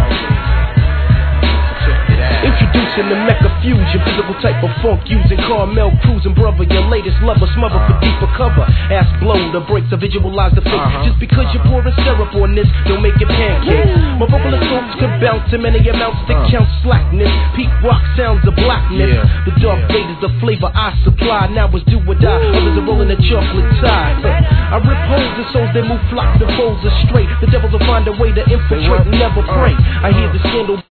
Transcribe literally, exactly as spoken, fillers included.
Introducing the Mecca fusion, physical type of funk using Carmel cruising, brother. Your latest lover, smother for deeper cover. Ass blow the brakes to visualize the fake. Uh-huh. Just because you're pouring syrup on this, don't make it pancake. My vocal assaults could bounce in many amounts that uh. count slackness. Peak rock sounds of blackness. Yeah. The dark yeah. fade is the flavor I supply. Now it's do or die. Others are rolling a chocolate tide. I rip holes in souls that move flocks and folds are straight. The devils will find a way to infiltrate and never pray. I hear the scandal.